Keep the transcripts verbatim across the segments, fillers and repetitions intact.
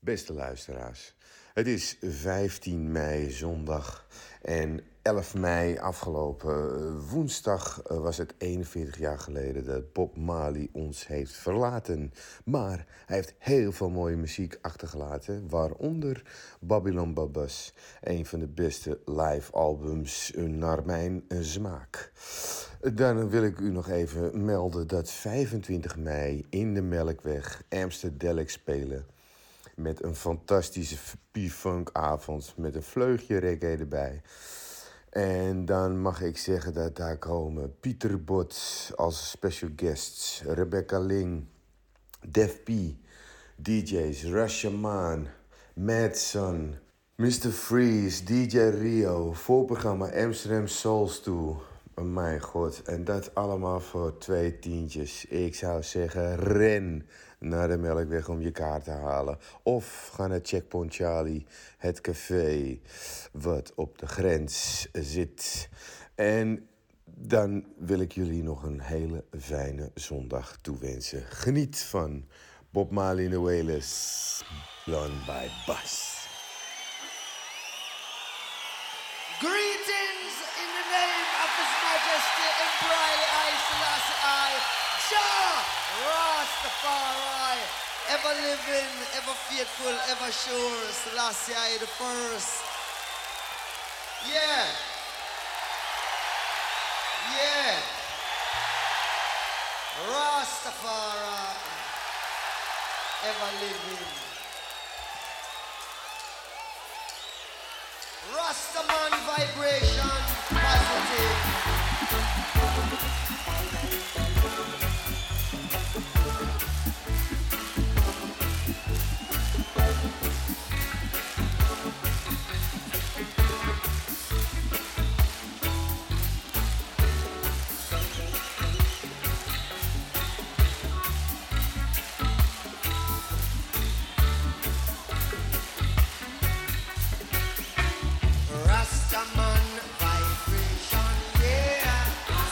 Beste luisteraars, het is vijftien mei zondag en elf mei afgelopen woensdag was het eenenveertig jaar geleden dat Bob Marley ons heeft verlaten. Maar hij heeft heel veel mooie muziek achtergelaten, waaronder Babylon Babas, een van de beste live albums naar mijn smaak. Dan wil ik u nog even melden dat vijfentwintig mei in de Melkweg Amsterdam spelen. Met een fantastische P-Funk-avond met een vleugje reggae erbij. En dan mag ik zeggen dat daar komen Pieter Bot als special guests, Rebecca Ling, Def P, D J's Rashaman, Madson, mister Freeze, D J Rio, voorprogramma Amsterdam Souls toe. Oh mijn god, en dat allemaal voor twee tientjes. Ik zou zeggen, ren naar de Melkweg om je kaart te halen. Of ga naar Checkpoint Charlie, het café wat op de grens zit. En dan wil ik jullie nog een hele fijne zondag toewensen. Geniet van Bob Marley and the Wailers, Blonde by Bus. Greetings in the name of His Majesty Emperor I Selassie I, Jah Rastafari, ever living, ever faithful, ever sure, Selassie I the first. Yeah. Yeah. Rastafari, ever living. Rastaman vibration, positive. Rastaman vibration, yeah.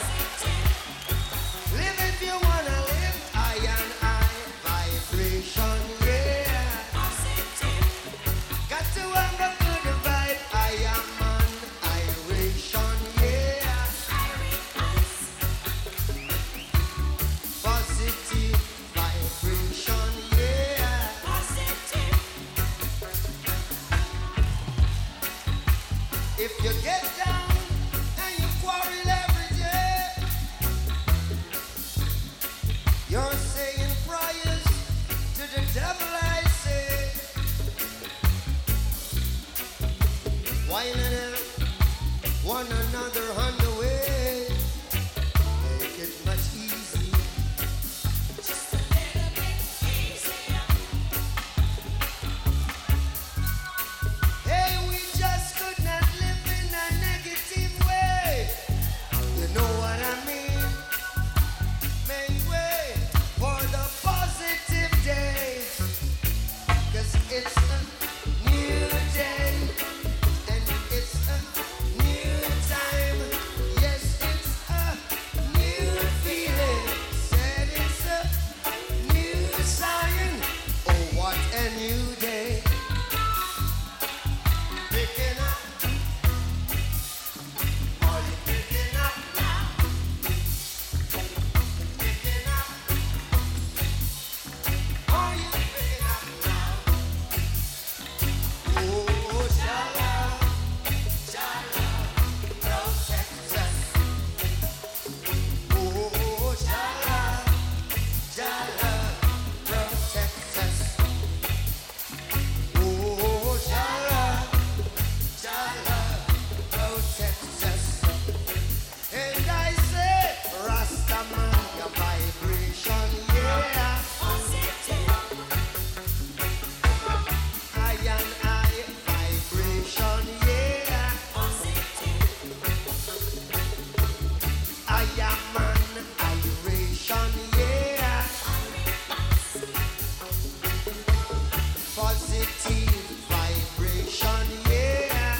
Live if you wanna live, I and I vibration, yeah. Got to have a good vibe, I am an iration, yeah. Positive vibration, yeah. If you get down and you quarrel every day, you're saying prayers to the devil, I say. Why not help one another on the way? Make it much easier. Just a little bit easier. Hey, we just could not live in a negative way. You know what I mean? Make way for the positive day. 'Cause it's a new day. And it's a new time. Yes, it's a new feeling. Said it's a new sign. Oh, what a new day. Picking up. Are you picking up now? Picking up. Are you picking up now? Oh, Jah, Jah, protect us. Oh, Jah, Jah, protect us. Oh, Jah, Jah, protect us. And I say, Rastaman, your vibration, yeah. I and I, vibration, yeah. I am an iration, yeah. Positive vibration, yeah.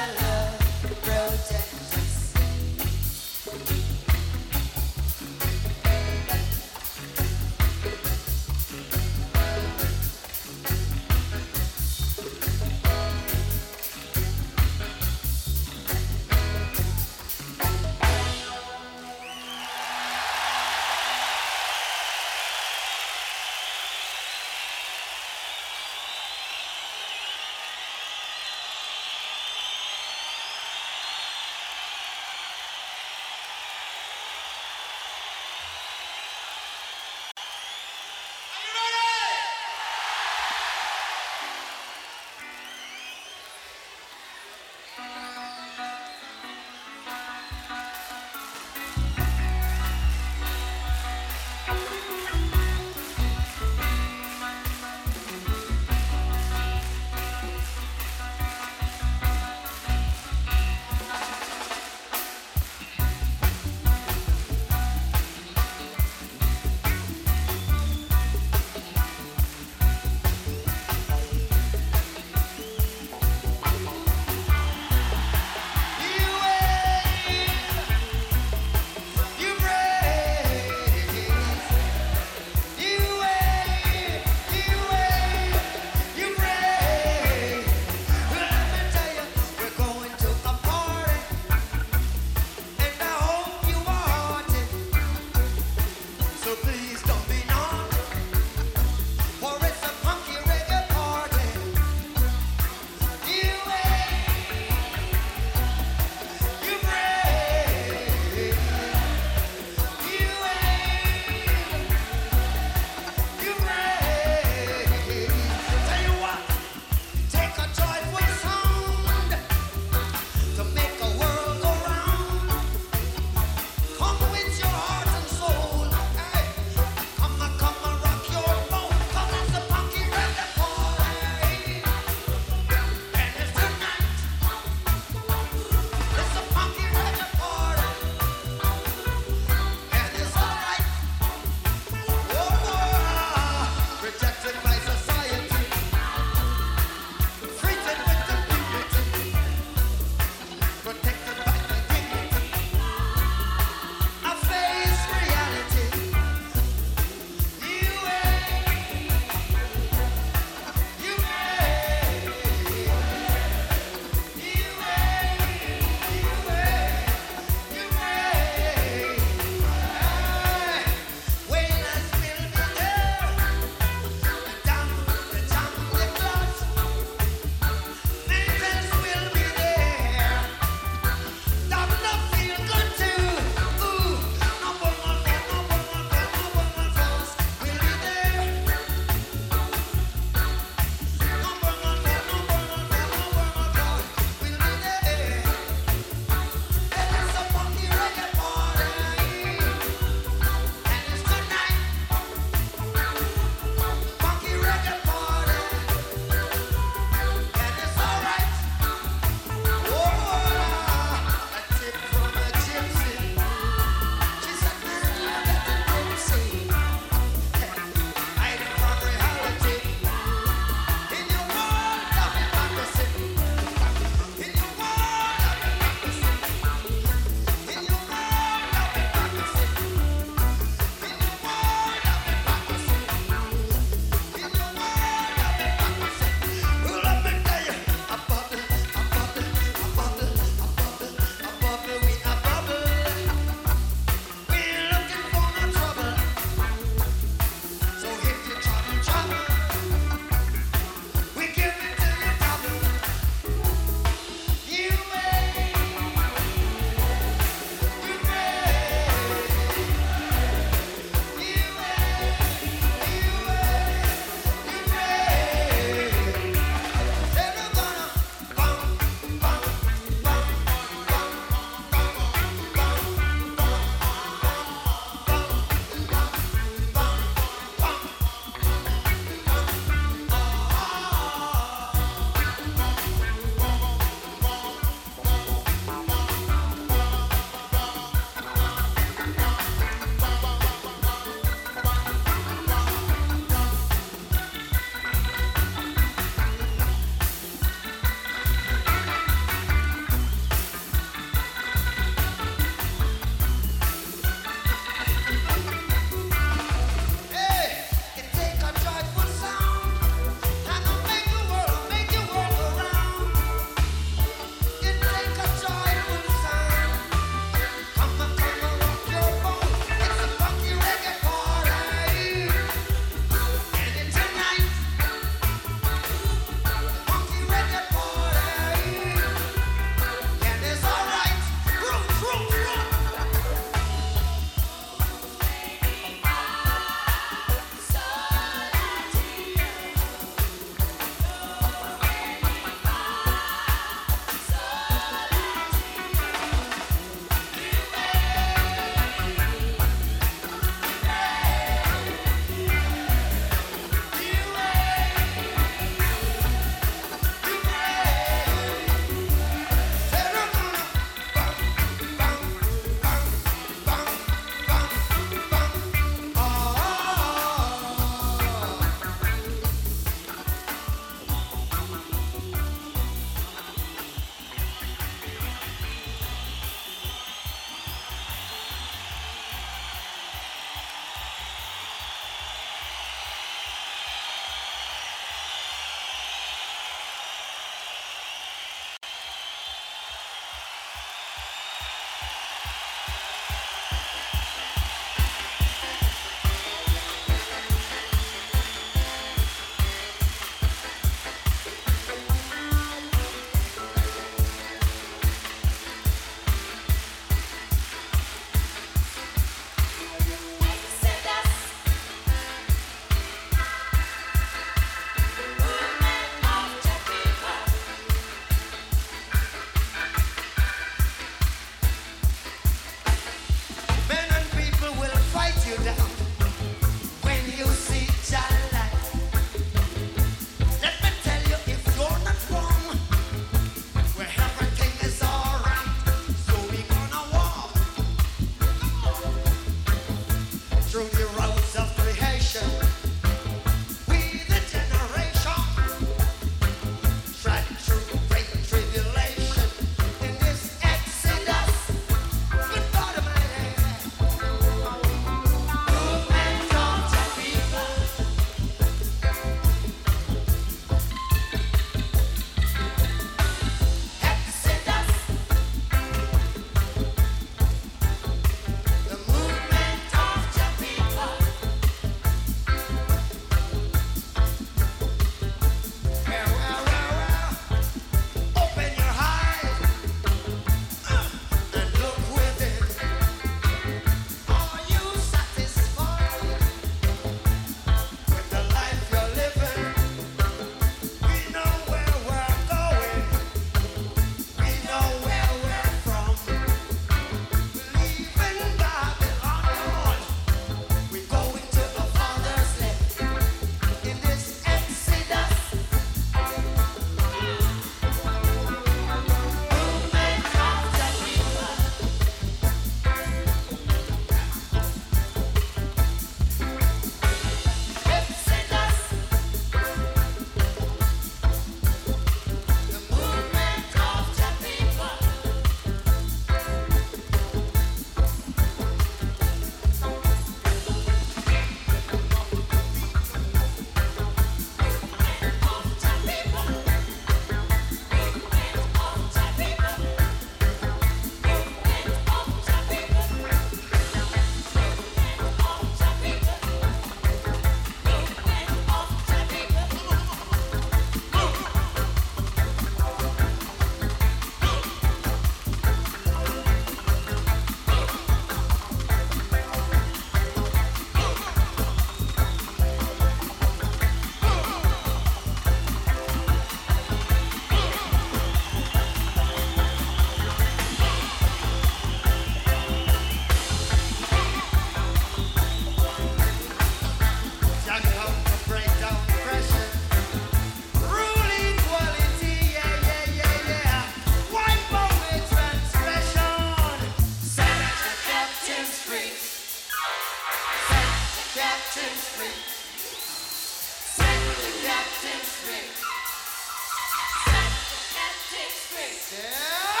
captain free. Set the captain free. Set the captain free. Yeah.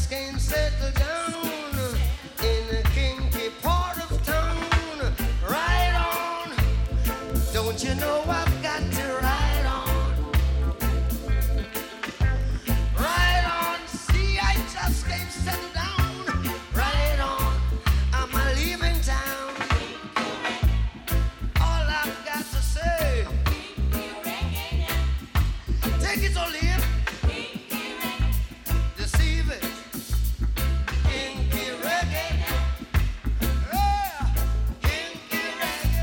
can't settle down in a kinky part of town. Right on, don't you know I've got to ride on? Right on, see I just can't settle down. Right on, I'm a leaving town. All I've got to say, take it or leave. Deceive it. Kinky reggae. Yeah. Kinky reggae.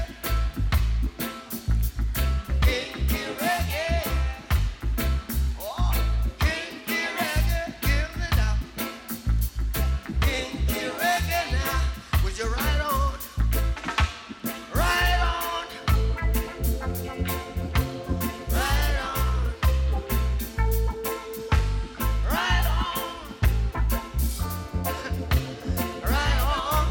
Kinky reggae. Oh, kinky reggae. Give it up. Kinky reggae now. Would you ride on? Ride on. Ride on. Ride on. Right on.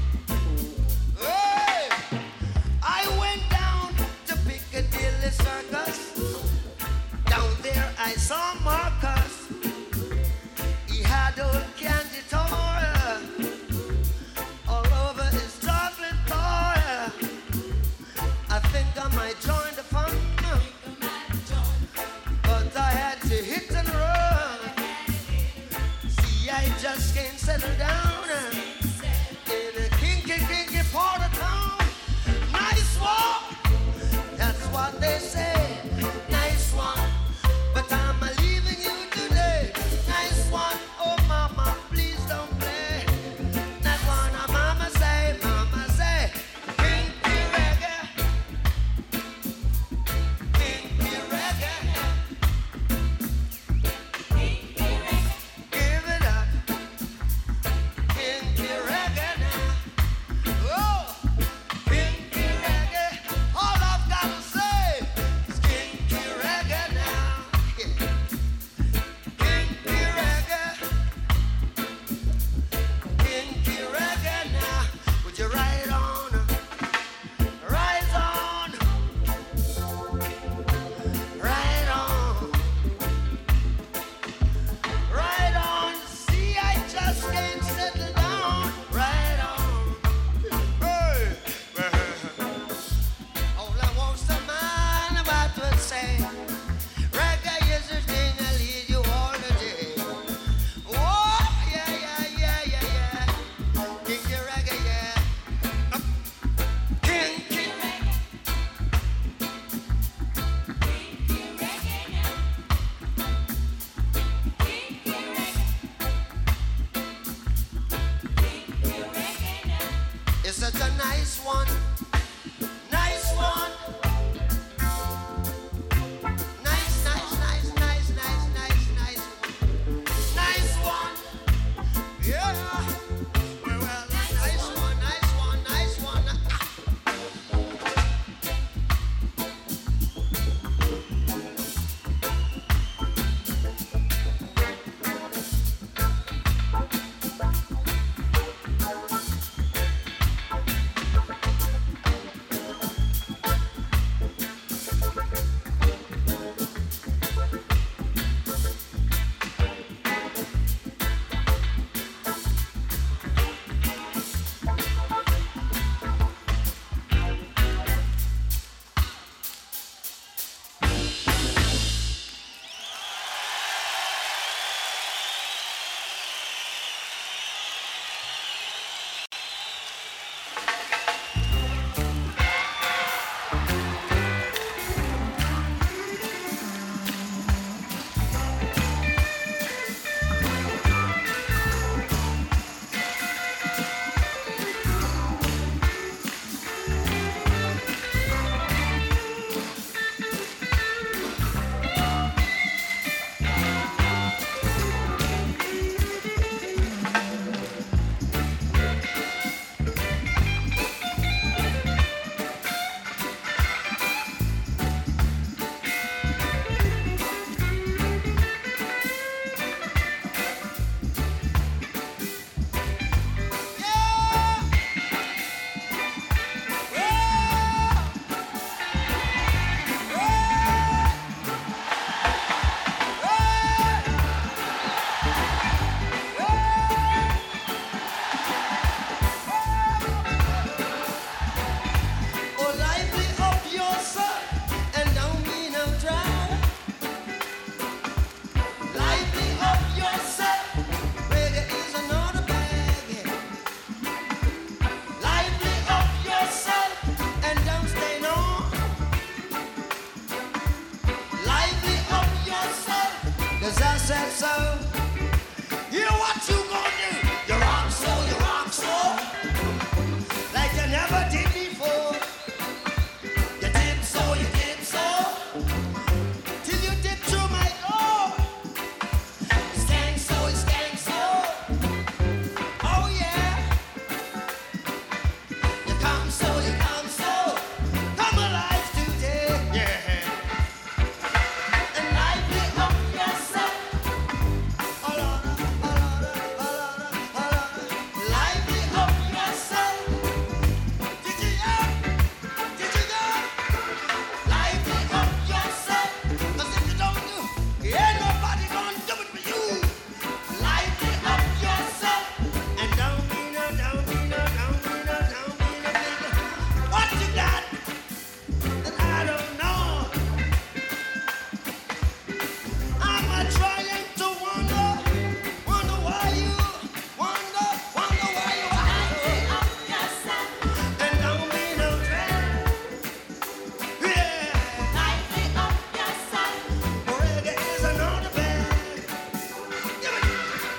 Hey! I went down to Piccadilly Circus. Down there I saw Marcus. He had old candy toy all over his chocolate toy. I think I might join the fun, but I had to hit and run. See, I just can't settle down in a kinky, kinky part of town. Nice one, that's what they say. Nice one, but I'm leaving you today. Nice one, oh mama, please don't play. That one, oh mama say, mama say. Kinky reggae, kinky reggae. Give it up. 'cause I said so. You know what you gonna do? You rock so, you rock so, like you never did before. You dip so, you dip so, till you dip through my door. You stank so, you stank so, oh yeah. You come so, you come so, come alive today, yeah. And lively up yourself. Oh Lord, oh Lord, oh Lord, oh Lord. Lively up yourself. Did you hear? Did you hear? Lively up yourself. 'Cause if you don't do, ain't nobody gonna do it for you. Lively up yourself. And don't be no, don't be no, don't be no, don't be no nigga. What you got that I don't know? I'm a trying to wonder, wonder why you, wonder, wonder why you lively up yourself. And don't be no dread. Yeah. Lively up yourself. Reggae is another bag. Give it.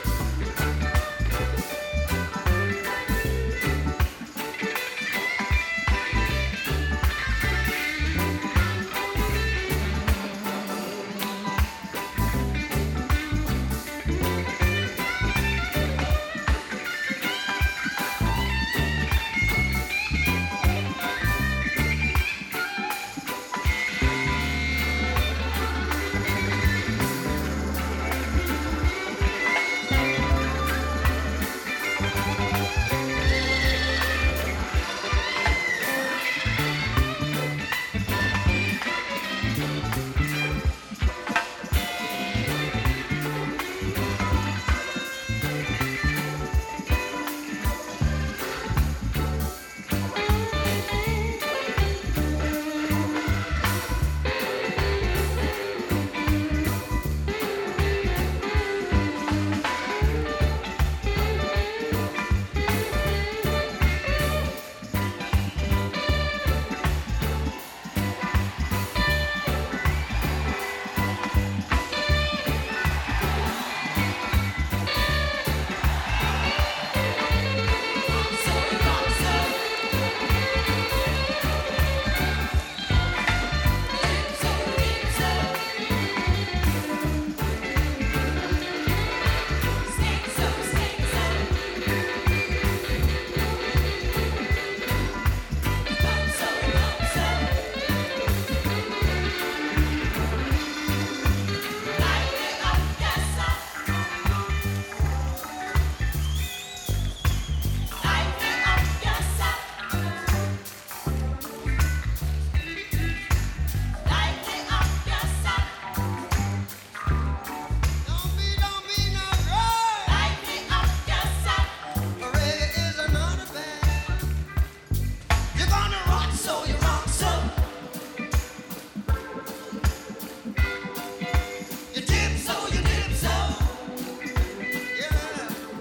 Don't be, don't be no dread. Lively up yourself. Reggae is another bag. You're gonna rock so, you rock so. You dip so, you dip so. Yeah.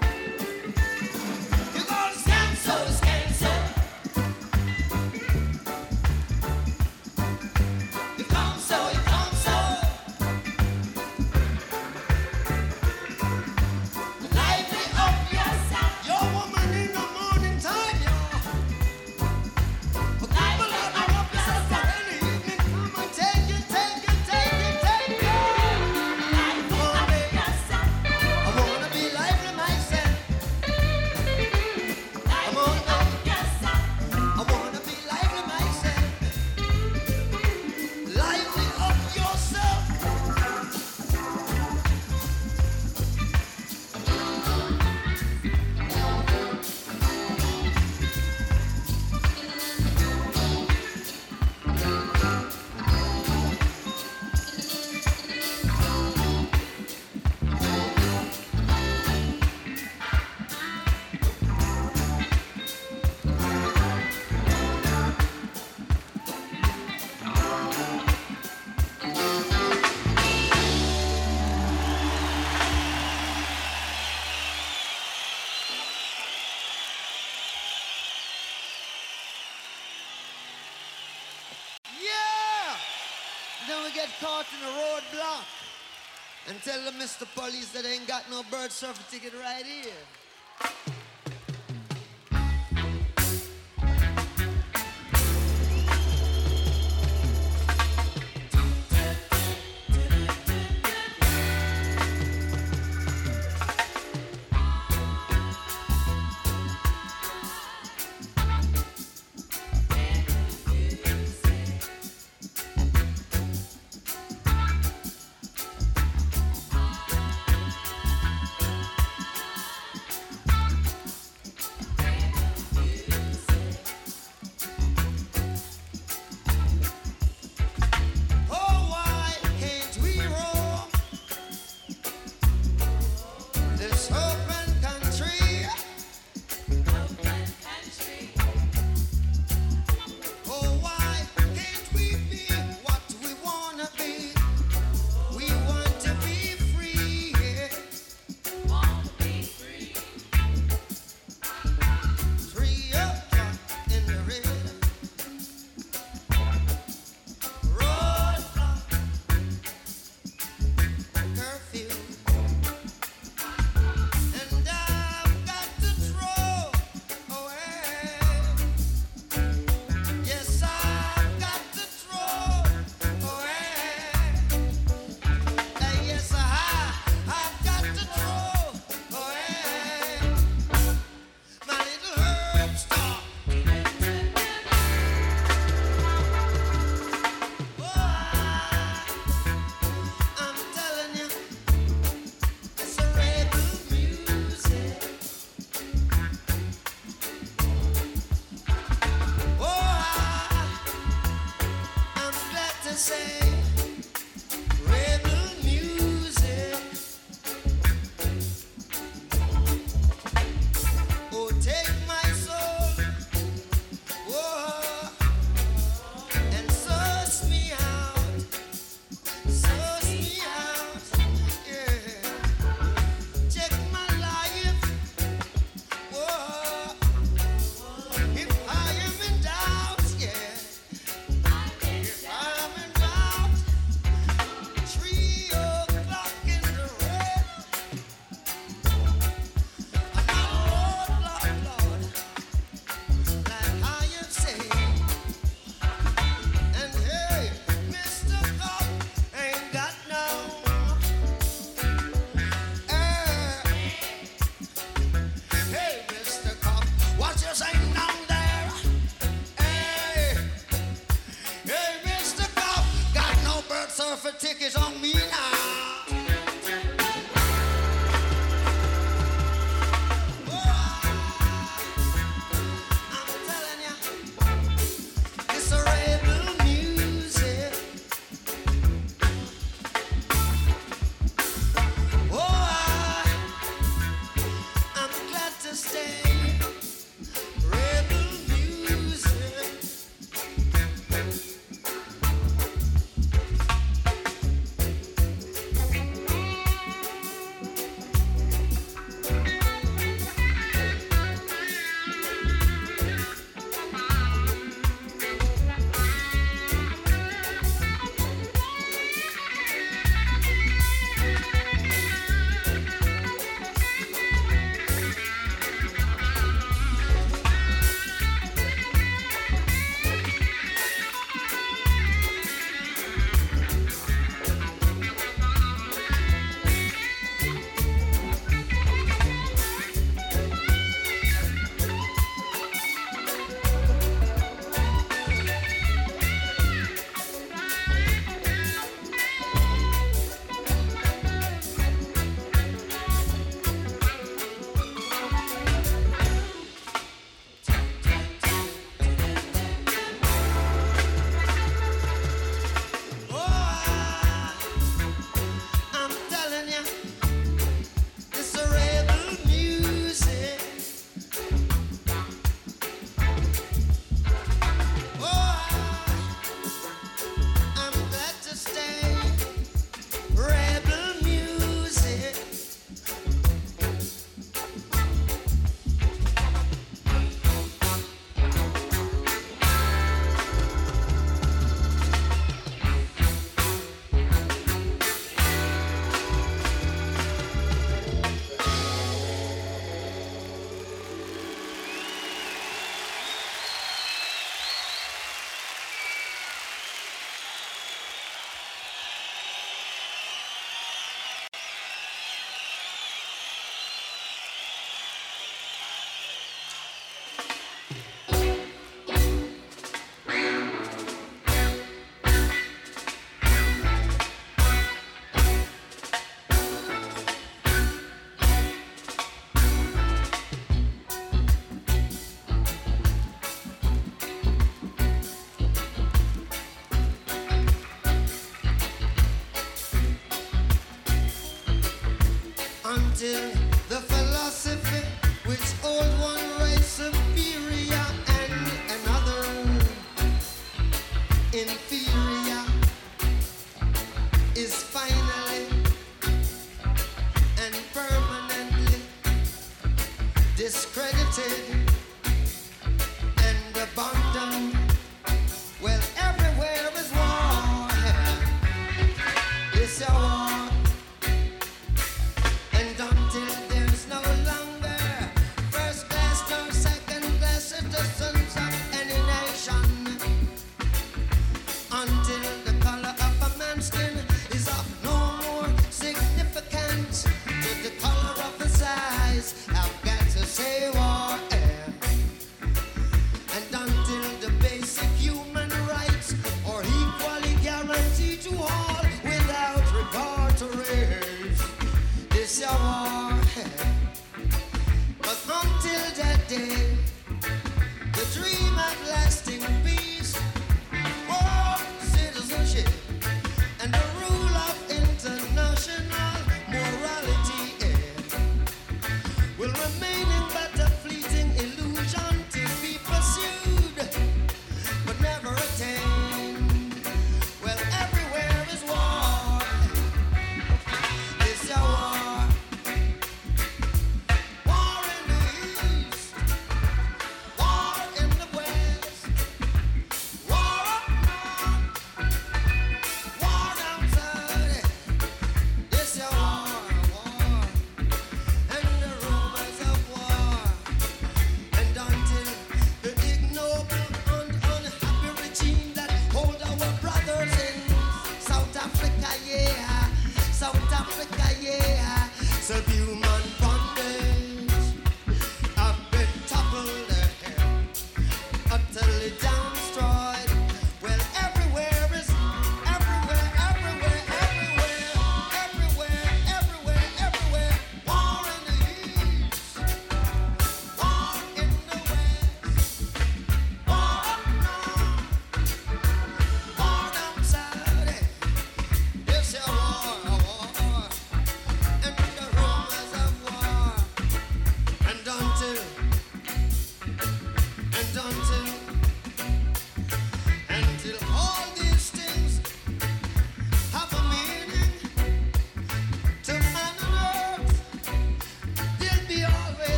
You're gonna scan so, scan so. You come so, you come so. Lively up yourself. Your woman in the morning time, y'all. But people out there up yourself in the evening, come and take it, take it, take it, take it. Lively up yourself. I wanna be lively myself. Lively up yourself. I wanna be lively myself. Lively up yourself. Yeah! Then we get caught in a roadblock. And tell the Mister Police that ain't got no bird surfer ticket right here.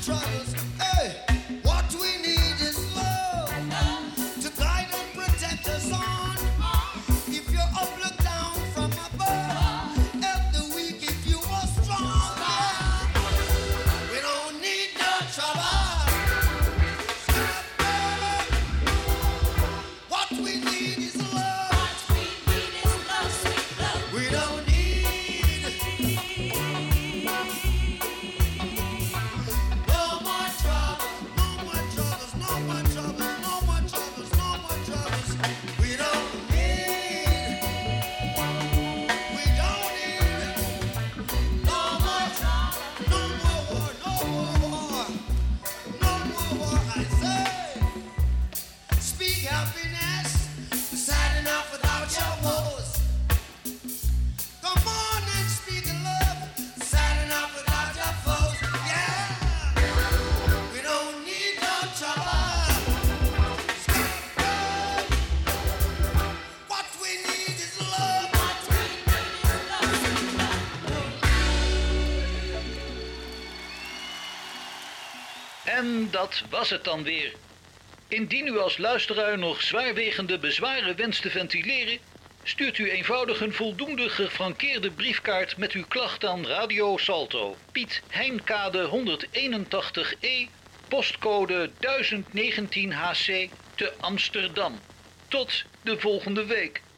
troubles. Hey, what we need is love to guide and protect us on. If you're up, look down from above. Help the weak if you are strong. We don't need no trouble. What we need is love. We don't need no more trouble, no more troubles, no more troubles, no more troubles, no more troubles. We don't need, we don't need no more trouble, no more war, no more war, no more war. I say, speak happiness, sad enough without your woes. Come on and speak love, sad enough without your foes. Yeah, we don't need no trouble. What we need is love. En dat was het dan weer. Indien u als luisteraar nog zwaarwegende bezwaren wenst te ventileren, stuurt u eenvoudig een voldoende gefrankeerde briefkaart met uw klacht aan Radio Salto, Piet Heinkade honderdeenentachtig E, postcode duizend negentien H C te Amsterdam. Tot de volgende week.